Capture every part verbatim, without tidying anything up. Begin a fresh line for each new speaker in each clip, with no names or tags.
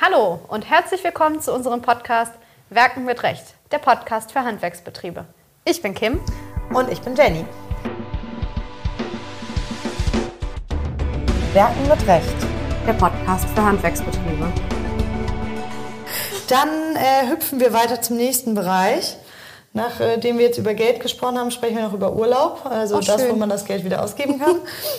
Hallo und herzlich willkommen zu unserem Podcast Werken mit Recht, der Podcast für Handwerksbetriebe. Ich bin Kim.
Und ich bin Jenny. Werken mit Recht,
der Podcast für Handwerksbetriebe.
Dann äh, hüpfen wir weiter zum nächsten Bereich. Nachdem wir jetzt über Geld gesprochen haben, sprechen wir noch über Urlaub. Also oh, das, wo man das Geld wieder ausgeben kann.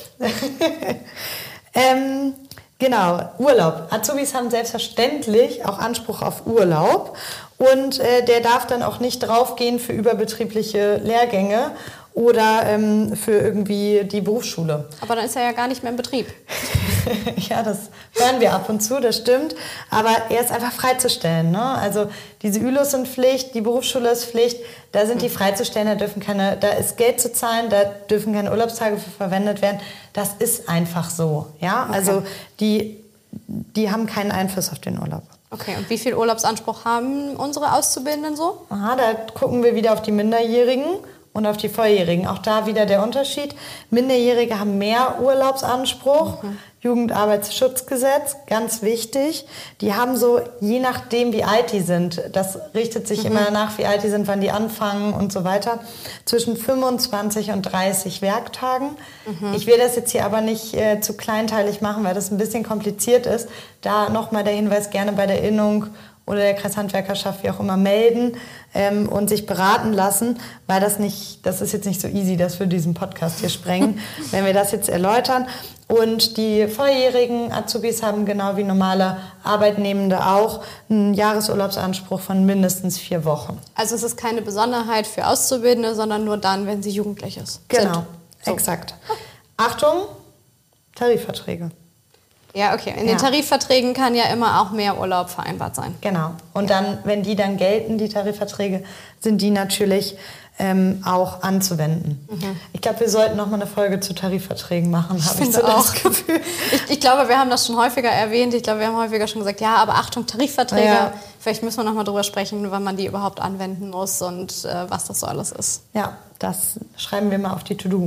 ähm, genau, Urlaub. Azubis haben selbstverständlich auch Anspruch auf Urlaub. Und äh, der darf dann auch nicht draufgehen für überbetriebliche Lehrgänge oder ähm, für irgendwie die Berufsschule.
Aber dann ist er ja gar nicht mehr im Betrieb.
Ja, das hören wir ab und zu, das stimmt. Aber er ist einfach freizustellen. Ne? Also diese Ü L Os sind Pflicht, die Berufsschule ist Pflicht. Da sind die freizustellen, da dürfen keine, da ist Geld zu zahlen, da dürfen keine Urlaubstage für verwendet werden. Das ist einfach so. Ja?
Okay.
Also die, die haben keinen Einfluss auf den Urlaub.
Okay, und wie viel Urlaubsanspruch haben unsere Auszubildenden so?
Aha, da gucken wir wieder auf die Minderjährigen und auf die Volljährigen. Auch da wieder der Unterschied. Minderjährige haben mehr Urlaubsanspruch. Mhm. Jugendarbeitsschutzgesetz, ganz wichtig. Die haben so, je nachdem wie alt die sind, das richtet sich mhm. immer nach, wie alt die sind, wann die anfangen und so weiter, zwischen fünfundzwanzig und dreißig Werktagen. Mhm. Ich will das jetzt hier aber nicht äh, zu kleinteilig machen, weil das ein bisschen kompliziert ist. Da nochmal der Hinweis, gerne bei der Innung oder der Kreishandwerkerschaft, wie auch immer, melden ähm, und sich beraten lassen, weil das nicht, das ist jetzt nicht so easy, dass wir diesen Podcast hier sprengen, wenn wir das jetzt erläutern. Und die volljährigen Azubis haben genau wie normale Arbeitnehmende auch einen Jahresurlaubsanspruch von mindestens vier Wochen.
Also es ist keine Besonderheit für Auszubildende, sondern nur dann, wenn sie jugendlich ist.
Genau,
so.
Exakt. Achtung, Tarifverträge.
Ja, okay. In den ja. Tarifverträgen kann ja immer auch mehr Urlaub vereinbart sein.
Genau. Und dann, wenn die dann gelten, die Tarifverträge, sind die natürlich ähm, auch anzuwenden. Mhm. Ich glaube, wir sollten noch mal eine Folge zu Tarifverträgen machen, habe ich so
auch.
das Gefühl.
Ich, ich glaube, wir haben das schon häufiger erwähnt. Ich glaube, wir haben häufiger schon gesagt, ja, aber Achtung, Tarifverträge. Ja. Vielleicht müssen wir noch mal drüber sprechen, wann man die überhaupt anwenden muss und äh, was das so alles ist.
Ja, das schreiben wir mal auf die To-Do.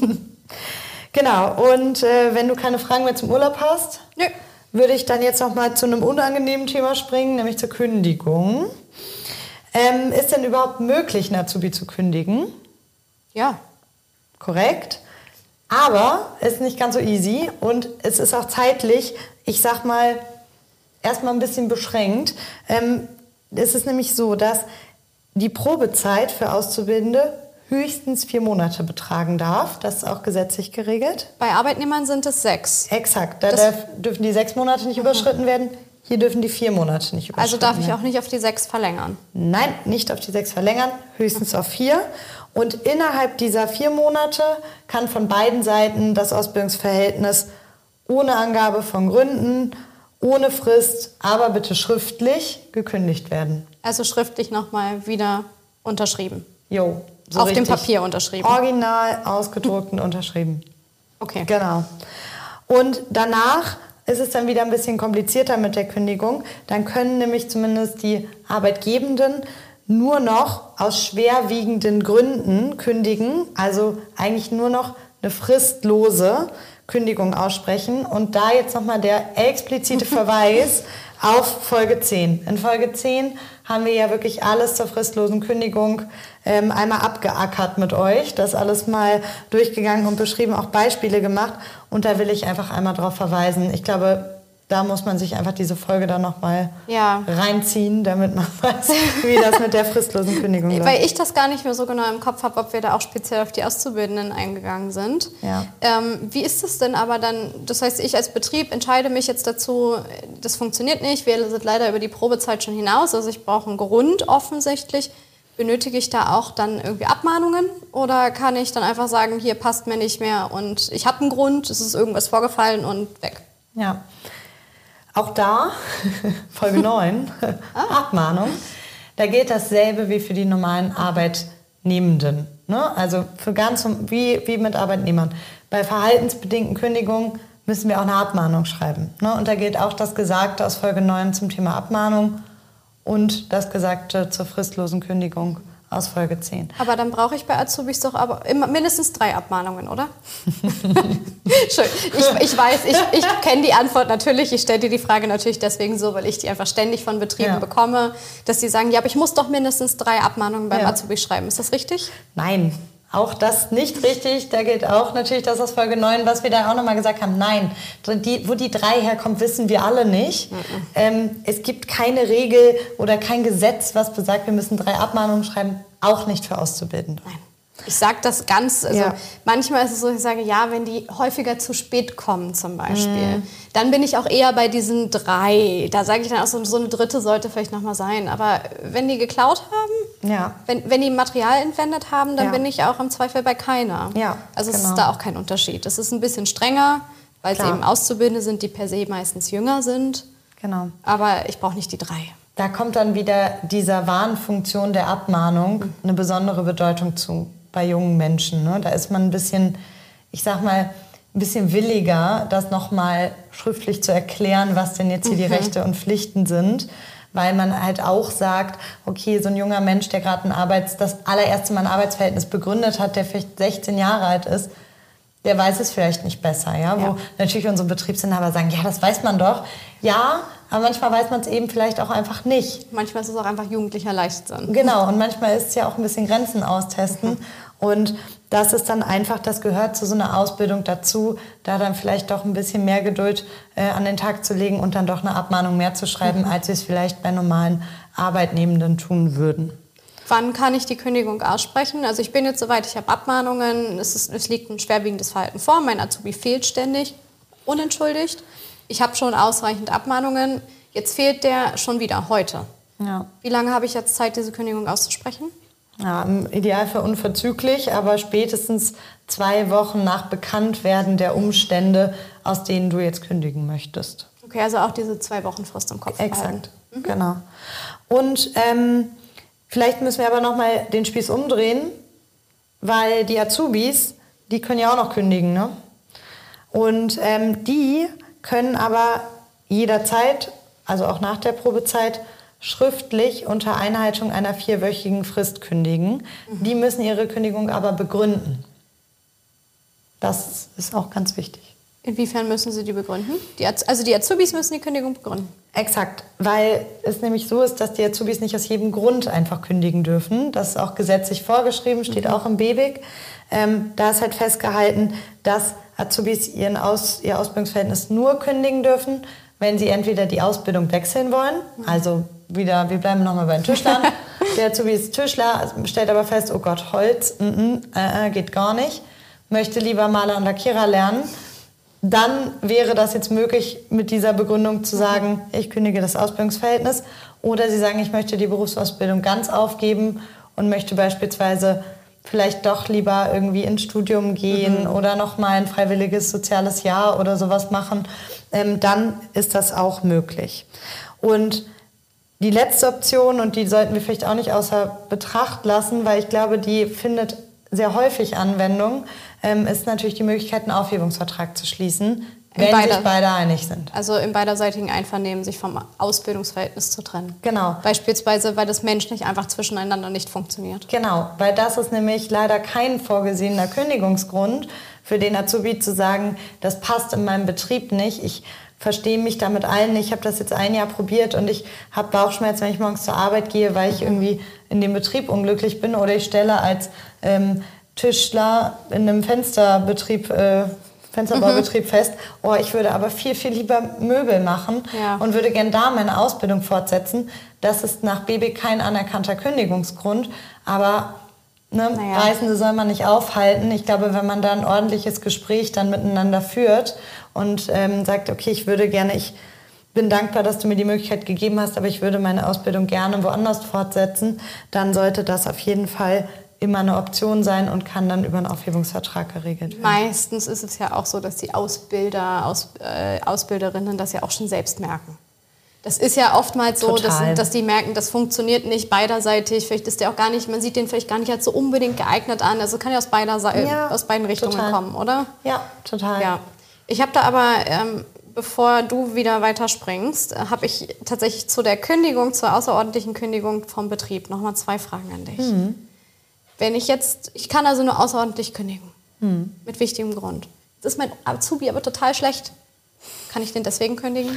Genau, und äh, wenn du keine Fragen mehr zum Urlaub hast,
Nö.
würde ich dann jetzt noch mal zu einem unangenehmen Thema springen, nämlich zur Kündigung. Ähm, ist denn überhaupt möglich, einen Azubi zu kündigen?
Ja.
Korrekt. Aber es ist nicht ganz so easy und es ist auch zeitlich, ich sag mal, erstmal ein bisschen beschränkt. Ähm, es ist nämlich so, dass die Probezeit für Auszubildende höchstens vier Monate betragen darf. Das ist auch gesetzlich geregelt.
Bei Arbeitnehmern sind es sechs.
Exakt. Da darf, dürfen die sechs Monate nicht mhm. überschritten werden. Hier dürfen die vier Monate nicht überschritten werden.
Also darf ich auch nicht auf die sechs verlängern?
Nein, nicht auf die sechs verlängern, höchstens auf vier. Und innerhalb dieser vier Monate kann von beiden Seiten das Ausbildungsverhältnis ohne Angabe von Gründen, ohne Frist, aber bitte schriftlich gekündigt werden.
Also schriftlich nochmal wieder unterschrieben?
Jo. So
auf dem Papier unterschrieben?
Original ausgedruckt und unterschrieben.
Okay.
Genau. Und danach ist es dann wieder ein bisschen komplizierter mit der Kündigung. Dann können nämlich zumindest die Arbeitgebenden nur noch aus schwerwiegenden Gründen kündigen, also eigentlich nur noch eine fristlose Kündigung aussprechen. Und da jetzt nochmal der explizite Verweis auf Folge zehn. In Folge zehn haben wir ja wirklich alles zur fristlosen Kündigung ähm, einmal abgeackert mit euch. Das alles mal durchgegangen und beschrieben, auch Beispiele gemacht. Und da will ich einfach einmal drauf verweisen. Ich glaube, da muss man sich einfach diese Folge dann nochmal
ja.
reinziehen, damit man weiß, wie das mit der fristlosen Kündigung läuft.
Weil ich das gar nicht mehr so genau im Kopf habe, ob wir da auch speziell auf die Auszubildenden eingegangen sind.
Ja.
Ähm, wie ist das denn aber dann? Das heißt, ich als Betrieb entscheide mich jetzt dazu, das funktioniert nicht, wir sind leider über die Probezeit schon hinaus, also ich brauche einen Grund offensichtlich. Benötige ich da auch dann irgendwie Abmahnungen oder kann ich dann einfach sagen, hier passt mir nicht mehr und ich habe einen Grund, es ist irgendwas vorgefallen und weg?
Ja. Auch da, Folge neun, ah. Abmahnung, da gilt dasselbe wie für die normalen Arbeitnehmenden. Ne? Also für ganz wie, wie mit Arbeitnehmern. Bei verhaltensbedingten Kündigungen müssen wir auch eine Abmahnung schreiben. Ne? Und da gilt auch das Gesagte aus Folge neun zum Thema Abmahnung und das Gesagte zur fristlosen Kündigung aus Folge zehn.
Aber dann brauche ich bei Azubis doch aber immer mindestens drei Abmahnungen, oder? Schön. Ich, ich weiß, ich, ich kenne die Antwort natürlich. Ich stelle dir die Frage natürlich deswegen so, weil ich die einfach ständig von Betrieben ja. bekomme, dass die sagen, ja, aber ich muss doch mindestens drei Abmahnungen beim ja. Azubi schreiben. Ist das richtig?
Nein. Auch das nicht richtig. Da gilt auch natürlich das aus Folge neun, was wir da auch nochmal gesagt haben. Nein, die, wo die drei herkommt, wissen wir alle nicht. Mhm. Ähm, es gibt keine Regel oder kein Gesetz, was besagt, wir müssen drei Abmahnungen schreiben. Auch nicht für Auszubildende.
Nein. Ich sage das ganz, also ja. manchmal ist es so, ich sage, ja, wenn die häufiger zu spät kommen zum Beispiel, mm. dann bin ich auch eher bei diesen drei. Da sage ich dann auch, so, so eine dritte sollte vielleicht nochmal sein. Aber wenn die geklaut haben,
ja.
wenn, wenn die Material entwendet haben, dann ja. bin ich auch im Zweifel bei keiner.
Ja,
also
genau.
es ist da auch kein Unterschied. Es ist ein bisschen strenger, weil es eben Auszubildende sind, die per se meistens jünger sind.
Genau.
Aber ich brauche nicht die drei.
Da kommt dann wieder dieser Warnfunktion der Abmahnung mhm. eine besondere Bedeutung zu. Bei jungen Menschen. Ne? Da ist man ein bisschen, ich sag mal, ein bisschen williger, das nochmal schriftlich zu erklären, was denn jetzt hier mhm. die Rechte und Pflichten sind. Weil man halt auch sagt, okay, so ein junger Mensch, der gerade ein Arbeits-, das allererste Mal ein Arbeitsverhältnis begründet hat, der vielleicht sechzehn Jahre alt ist, der weiß es vielleicht nicht besser. Ja? Ja. Wo natürlich unsere Betriebsinhaber sagen, ja, das weiß man doch. Ja, aber manchmal weiß man es eben vielleicht auch einfach nicht.
Manchmal ist es auch einfach jugendlicher Leichtsinn.
Genau, und manchmal ist es ja auch ein bisschen Grenzen austesten. Mhm. Und das ist dann einfach, das gehört zu so einer Ausbildung dazu, da dann vielleicht doch ein bisschen mehr Geduld äh, an den Tag zu legen und dann doch eine Abmahnung mehr zu schreiben, mhm. als wir es vielleicht bei normalen Arbeitnehmenden tun würden.
Wann kann ich die Kündigung aussprechen? Also ich bin jetzt soweit, ich habe Abmahnungen, es, ist, es liegt ein schwerwiegendes Verhalten vor, mein Azubi fehlt ständig, unentschuldigt. Ich habe schon ausreichend Abmahnungen, jetzt fehlt der schon wieder, heute.
Ja.
Wie lange habe ich jetzt Zeit, diese Kündigung auszusprechen?
Ja, im Idealfall unverzüglich, aber spätestens zwei Wochen nach Bekanntwerden der Umstände, aus denen du jetzt kündigen möchtest.
Okay, also auch diese zwei Wochen Frist im Kopf behalten.
Exakt, mhm. genau. Und ähm, vielleicht müssen wir aber noch mal den Spieß umdrehen, weil die Azubis, die können ja auch noch kündigen, ne? Und ähm, die können aber jederzeit, also auch nach der Probezeit, schriftlich unter Einhaltung einer vierwöchigen Frist kündigen. Mhm. Die müssen ihre Kündigung aber begründen. Das ist auch ganz wichtig.
Inwiefern müssen sie die begründen? Die Az- also die Azubis müssen die Kündigung begründen?
Exakt, weil es nämlich so ist, dass die Azubis nicht aus jedem Grund einfach kündigen dürfen. Das ist auch gesetzlich vorgeschrieben, steht mhm. auch im B B I G. Ähm, da ist halt festgehalten, dass Azubis ihren Aus- ihr Ausbildungsverhältnis nur kündigen dürfen, wenn sie entweder die Ausbildung wechseln wollen, mhm. also wieder, wir bleiben nochmal bei den Tischlern. Der Azubi ist Tischler, stellt aber fest, oh Gott, Holz, mm, äh, geht gar nicht. Möchte lieber Maler und Lackierer lernen. Dann wäre das jetzt möglich, mit dieser Begründung zu sagen, ich kündige das Ausbildungsverhältnis. Oder sie sagen, ich möchte die Berufsausbildung ganz aufgeben und möchte beispielsweise vielleicht doch lieber irgendwie ins Studium gehen mhm. oder nochmal ein freiwilliges soziales Jahr oder sowas machen. Ähm, dann ist das auch möglich. Und die letzte Option, und die sollten wir vielleicht auch nicht außer Betracht lassen, weil ich glaube, die findet sehr häufig Anwendung, ähm, ist natürlich die Möglichkeit, einen Aufhebungsvertrag zu schließen, wenn beide, sich beide einig sind.
Also im beiderseitigen Einvernehmen, sich vom Ausbildungsverhältnis zu trennen.
Genau.
Beispielsweise, weil das menschlich einfach zwischeneinander nicht funktioniert.
Genau, weil das ist nämlich leider kein vorgesehener Kündigungsgrund für den Azubi zu sagen, das passt in meinem Betrieb nicht, ich verstehe mich damit allen. Ich habe das jetzt ein Jahr probiert und ich habe Bauchschmerzen, wenn ich morgens zur Arbeit gehe, weil ich irgendwie in dem Betrieb unglücklich bin. Oder ich stelle als ähm, Tischler in einem Fensterbetrieb, äh, Fensterbaubetrieb mhm. fest, oh, ich würde aber viel, viel lieber Möbel machen ja. und würde gern da meine Ausbildung fortsetzen. Das ist nach B B I G kein anerkannter Kündigungsgrund, aber ne, naja. Reisende soll man nicht aufhalten. Ich glaube, wenn man da ein ordentliches Gespräch dann miteinander führt und ähm, sagt, okay, ich würde gerne, ich bin dankbar, dass du mir die Möglichkeit gegeben hast, aber ich würde meine Ausbildung gerne woanders fortsetzen, dann sollte das auf jeden Fall immer eine Option sein und kann dann über einen Aufhebungsvertrag geregelt werden.
Meistens ist es ja auch so, dass die Ausbilder, Aus, äh, Ausbilderinnen das ja auch schon selbst merken. Das ist ja oftmals so, dass, dass die merken, das funktioniert nicht beiderseitig. Vielleicht ist der auch gar nicht, man sieht den vielleicht gar nicht als so unbedingt geeignet an. Also kann ja aus, beider Seite,
ja,
aus beiden Richtungen
total.
kommen, oder?
Ja, total.
Ja. Ich habe da aber, ähm, bevor du wieder weiterspringst, habe ich tatsächlich zu der Kündigung, zur außerordentlichen Kündigung vom Betrieb nochmal zwei Fragen an dich. Mhm. Wenn ich jetzt, ich kann also nur außerordentlich kündigen, mhm. mit wichtigem Grund. Das ist mein Azubi aber total schlecht. Kann ich den deswegen kündigen?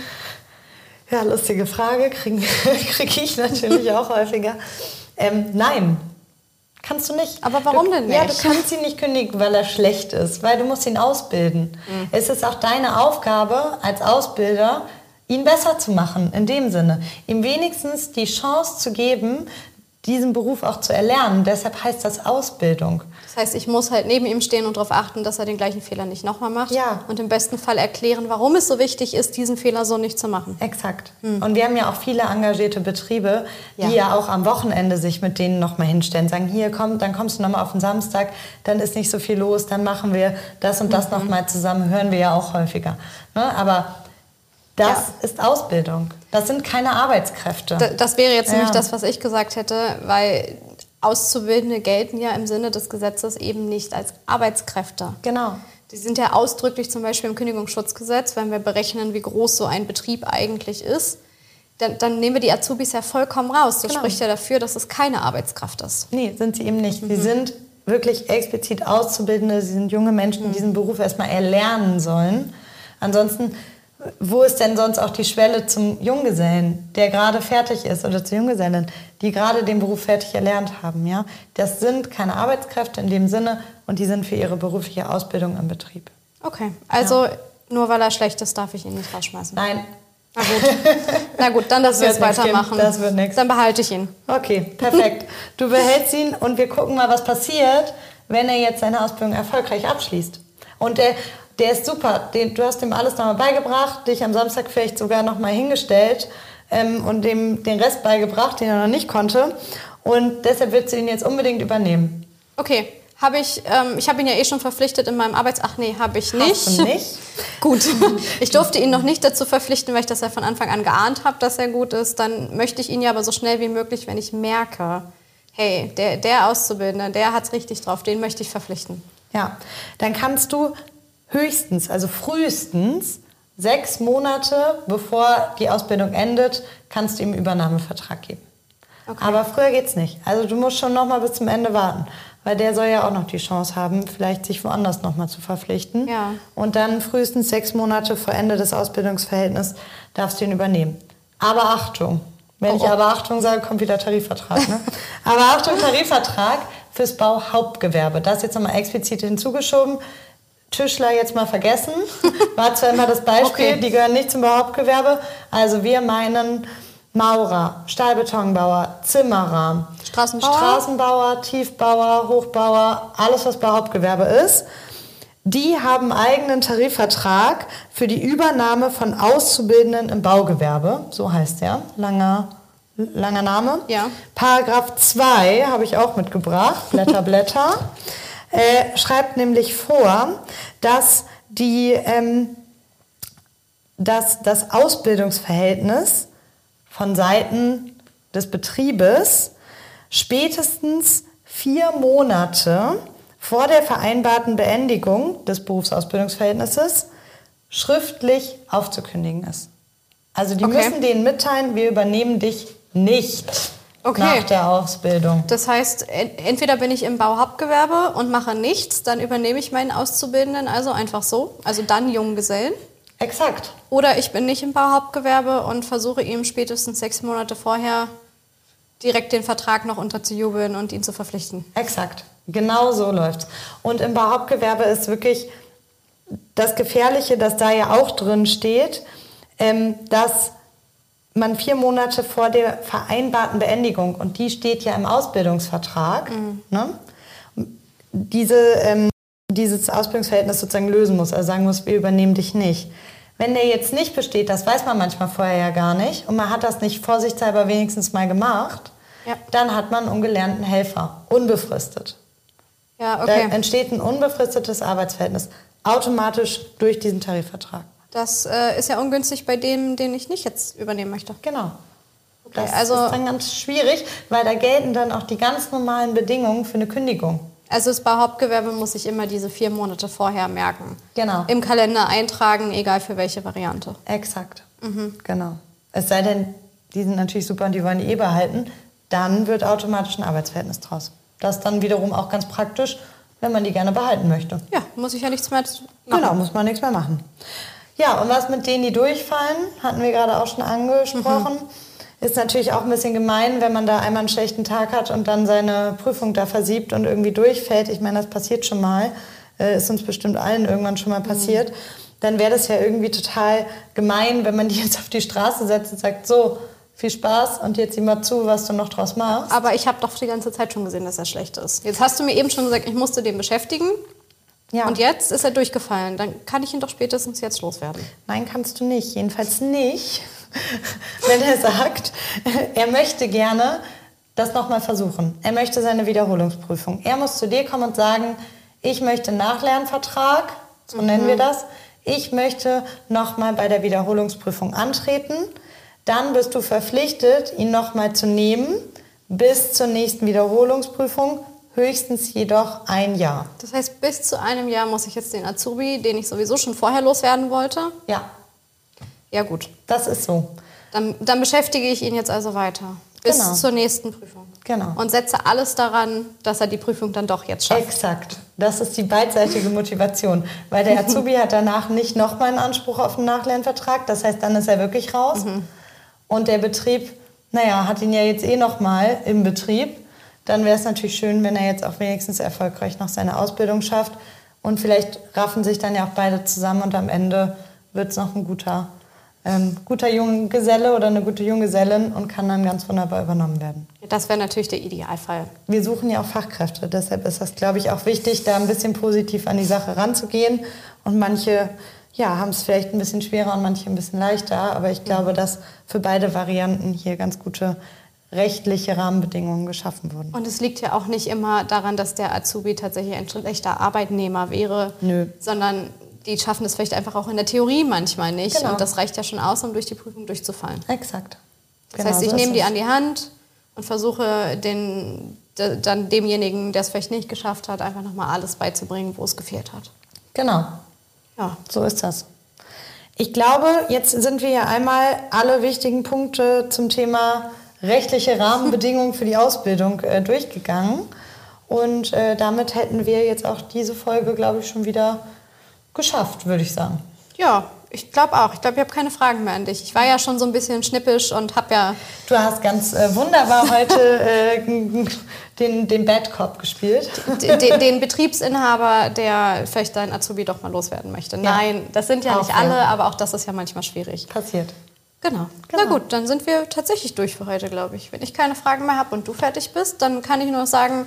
Ja, lustige Frage, kriege krieg ich natürlich auch häufiger. Ähm, nein, kannst du nicht.
Aber warum
du,
denn nicht?
Ja, du kannst ihn nicht kündigen, weil er schlecht ist, weil du musst ihn ausbilden. Mhm. Es ist auch deine Aufgabe als Ausbilder, ihn besser zu machen, in dem Sinne. Ihm wenigstens die Chance zu geben, diesen Beruf auch zu erlernen. Deshalb heißt das Ausbildung.
Das heißt, ich muss halt neben ihm stehen und darauf achten, dass er den gleichen Fehler nicht nochmal macht.
Ja.
Und im besten Fall erklären, warum es so wichtig ist, diesen Fehler so nicht zu machen.
Exakt. Hm. Und wir haben ja auch viele engagierte Betriebe, die ja, ja auch am Wochenende sich mit denen nochmal hinstellen. Sagen, hier, komm, dann kommst du nochmal auf den Samstag, dann ist nicht so viel los, dann machen wir das und das mhm. nochmal zusammen. Hören wir ja auch häufiger. Ne? Aber das ja. ist Ausbildung. Das sind keine Arbeitskräfte.
D- das wäre jetzt ja. nämlich das, was ich gesagt hätte, weil Auszubildende gelten ja im Sinne des Gesetzes eben nicht als Arbeitskräfte.
Genau.
Die sind ja ausdrücklich zum Beispiel im Kündigungsschutzgesetz, wenn wir berechnen, wie groß so ein Betrieb eigentlich ist, dann, dann nehmen wir die Azubis ja vollkommen raus. Das genau. spricht ja dafür, dass es keine Arbeitskraft ist.
Nee, sind sie eben nicht. Mhm. Sie sind wirklich explizit Auszubildende, sie sind junge Menschen, die mhm. diesen Beruf erstmal erlernen sollen. Ansonsten, wo ist denn sonst auch die Schwelle zum Junggesellen, der gerade fertig ist, oder zur Junggesellin, die gerade den Beruf fertig erlernt haben? Ja? Das sind keine Arbeitskräfte in dem Sinne und die sind für ihre berufliche Ausbildung im Betrieb.
Okay, also ja. nur weil er schlecht ist, darf ich ihn nicht rausschmeißen?
Nein.
Na gut, Na gut dann darfst du jetzt weitermachen.
Das wird nichts.
Dann behalte ich ihn.
Okay, perfekt. Du behältst ihn und wir gucken mal, was passiert, wenn er jetzt seine Ausbildung erfolgreich abschließt. Und der... Der ist super. Den, du hast ihm alles nochmal beigebracht, dich am Samstag vielleicht sogar nochmal hingestellt ähm, und dem den Rest beigebracht, den er noch nicht konnte. Und deshalb willst du ihn jetzt unbedingt übernehmen.
Okay, habe ich, ähm, ich habe ihn ja eh schon verpflichtet in meinem Arbeits... Ach nee, habe ich nicht.
Hast du nicht?
Gut. Ich durfte ihn noch nicht dazu verpflichten, weil ich das ja von Anfang an geahnt habe, dass er gut ist. Dann möchte ich ihn ja aber so schnell wie möglich, wenn ich merke, hey, der, der Auszubildende, der hat es richtig drauf, den möchte ich verpflichten.
Ja, dann kannst du höchstens, also frühestens, sechs Monate bevor die Ausbildung endet, kannst du ihm einen Übernahmevertrag geben. Okay. Aber früher geht's nicht. Also du musst schon noch mal bis zum Ende warten, weil der soll ja auch noch die Chance haben, vielleicht sich woanders noch mal zu verpflichten.
Ja.
Und dann frühestens sechs Monate vor Ende des Ausbildungsverhältnisses darfst du ihn übernehmen. Aber Achtung, wenn oh, oh. ich aber Achtung sage, kommt wieder Tarifvertrag. Ne? Aber Achtung, Tarifvertrag fürs Bauhauptgewerbe. Das ist jetzt nochmal explizit hinzugeschoben. Tischler jetzt mal vergessen, war zwar immer das Beispiel, okay. Die gehören nicht zum Bauhauptgewerbe. Also wir meinen Maurer, Stahlbetonbauer, Zimmerer,
Straßenbauer,
Straßenbauer, Tiefbauer, Hochbauer, alles was Bauhauptgewerbe ist. Die haben einen eigenen Tarifvertrag für die Übernahme von Auszubildenden im Baugewerbe. So heißt der, langer, langer Name.
Ja.
Paragraph zwei habe ich auch mitgebracht, Blätter, Blätter. Äh, schreibt nämlich vor, dass, die, ähm, dass das Ausbildungsverhältnis von Seiten des Betriebes spätestens vier Monate vor der vereinbarten Beendigung des Berufsausbildungsverhältnisses schriftlich aufzukündigen ist. Also die okay. müssen denen mitteilen, wir übernehmen dich nicht. Okay. Nach der Ausbildung.
Das heißt, entweder bin ich im Bauhauptgewerbe und mache nichts, dann übernehme ich meinen Auszubildenden also einfach so, also dann Junggesellen.
Exakt.
Oder ich bin nicht im Bauhauptgewerbe und versuche ihm spätestens sechs Monate vorher direkt den Vertrag noch unterzujubeln und ihn zu verpflichten.
Exakt. Genau so läuft's. Und im Bauhauptgewerbe ist wirklich das Gefährliche, das da ja auch drin steht, ähm, dass man vier Monate vor der vereinbarten Beendigung, und die steht ja im Ausbildungsvertrag, mhm. ne, diese, ähm, dieses Ausbildungsverhältnis sozusagen lösen muss, also sagen muss, wir übernehmen dich nicht. Wenn der jetzt nicht besteht, das weiß man manchmal vorher ja gar nicht, und man hat das nicht vorsichtshalber wenigstens mal gemacht, ja. dann hat man einen ungelernten Helfer, unbefristet.
Ja, okay.
Da entsteht ein unbefristetes Arbeitsverhältnis, automatisch durch diesen Tarifvertrag.
Das äh, ist ja ungünstig bei dem, den ich nicht jetzt übernehmen möchte.
Genau.
Okay,
das
also,
ist dann ganz schwierig, weil da gelten dann auch die ganz normalen Bedingungen für eine Kündigung.
Also das Bauhauptgewerbe muss ich immer diese vier Monate vorher merken.
Genau.
Im Kalender eintragen, egal für welche Variante.
Exakt. Mhm. Genau. Es sei denn, die sind natürlich super und die wollen die eh behalten, dann wird automatisch ein Arbeitsverhältnis draus. Das ist dann wiederum auch ganz praktisch, wenn man die gerne behalten möchte.
Ja, muss ich ja nichts mehr machen.
Genau, muss man nichts mehr machen. Ja, und was mit denen, die durchfallen, hatten wir gerade auch schon angesprochen. Mhm. Ist natürlich auch ein bisschen gemein, wenn man da einmal einen schlechten Tag hat und dann seine Prüfung da versiebt und irgendwie durchfällt. Ich meine, das passiert schon mal. Äh, ist uns bestimmt allen irgendwann schon mal passiert. Mhm. Dann wäre das ja irgendwie total gemein, wenn man die jetzt auf die Straße setzt und sagt, so, viel Spaß und jetzt sieh mal zu, was du noch draus machst.
Aber ich habe doch die ganze Zeit schon gesehen, dass er schlecht ist. Jetzt hast du mir eben schon gesagt, ich musste den beschäftigen. Ja. Und jetzt ist er durchgefallen. Dann kann ich ihn doch spätestens jetzt loswerden.
Nein, kannst du nicht. Jedenfalls nicht, wenn er sagt, er möchte gerne das nochmal versuchen. Er möchte seine Wiederholungsprüfung. Er muss zu dir kommen und sagen, ich möchte einen Nachlernvertrag, so mhm. nennen wir das. Ich möchte nochmal bei der Wiederholungsprüfung antreten. Dann bist du verpflichtet, ihn nochmal zu nehmen bis zur nächsten Wiederholungsprüfung. Höchstens jedoch ein Jahr.
Das heißt, bis zu einem Jahr muss ich jetzt den Azubi, den ich sowieso schon vorher loswerden wollte?
Ja.
Ja, gut.
Das ist so.
Dann, dann beschäftige ich ihn jetzt also weiter. Bis genau. zur nächsten Prüfung.
Genau.
Und setze alles daran, dass er die Prüfung dann doch jetzt schafft.
Exakt. Das ist die beidseitige Motivation. Weil der Azubi hat danach nicht nochmal einen Anspruch auf einen Nachlernvertrag. Das heißt, dann ist er wirklich raus. Mhm. Und der Betrieb, naja, hat ihn ja jetzt eh nochmal im Betrieb. Dann wäre es natürlich schön, wenn er jetzt auch wenigstens erfolgreich noch seine Ausbildung schafft. Und vielleicht raffen sich dann ja auch beide zusammen und am Ende wird es noch ein guter, ähm, guter Junggeselle oder eine gute Junggesellin und kann dann ganz wunderbar übernommen werden.
Das wäre natürlich der Idealfall.
Wir suchen ja auch Fachkräfte, deshalb ist das, glaube ich, auch wichtig, da ein bisschen positiv an die Sache ranzugehen. Und manche ja, haben es vielleicht ein bisschen schwerer und manche ein bisschen leichter, aber ich glaube, dass für beide Varianten hier ganz gute rechtliche Rahmenbedingungen geschaffen wurden.
Und es liegt ja auch nicht immer daran, dass der Azubi tatsächlich ein schlechter Arbeitnehmer wäre,
Nö.
sondern die schaffen es vielleicht einfach auch in der Theorie manchmal nicht.
Genau.
Und das reicht ja schon aus, um durch die Prüfung durchzufallen.
Exakt.
Das
Genau,
heißt, ich
so
nehme die
es.
an die Hand und versuche den, de, dann demjenigen, der es vielleicht nicht geschafft hat, einfach nochmal alles beizubringen, wo es gefehlt hat.
Genau.
Ja.
So ist das. Ich glaube, jetzt sind wir ja einmal alle wichtigen Punkte zum Thema rechtliche Rahmenbedingungen für die Ausbildung äh, durchgegangen. Und äh, damit hätten wir jetzt auch diese Folge, glaube ich, schon wieder geschafft, würde ich sagen.
Ja, ich glaube auch. Ich glaube, ich habe keine Fragen mehr an dich. Ich war ja schon so ein bisschen schnippisch und habe ja...
Du hast ganz äh, wunderbar heute äh, den, den Bad Cop gespielt.
Den, den Betriebsinhaber, der vielleicht deinen Azubi doch mal loswerden möchte. Ja. Nein, das sind ja auch nicht alle, ja. aber auch das ist ja manchmal schwierig.
Passiert.
Genau. genau. Na gut, dann sind wir tatsächlich durch für heute, glaube ich. Wenn ich keine Fragen mehr habe und du fertig bist, dann kann ich nur sagen,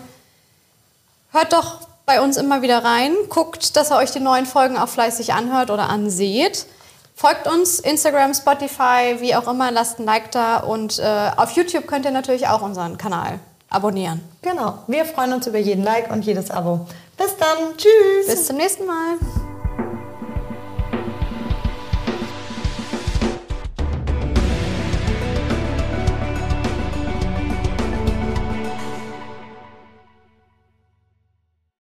hört doch bei uns immer wieder rein. Guckt, dass ihr euch die neuen Folgen auch fleißig anhört oder anseht. Folgt uns, Instagram, Spotify, wie auch immer, lasst ein Like da. Und äh, auf YouTube könnt ihr natürlich auch unseren Kanal abonnieren.
Genau. Wir freuen uns über jeden Like und jedes Abo. Bis dann. Tschüss.
Bis zum nächsten Mal.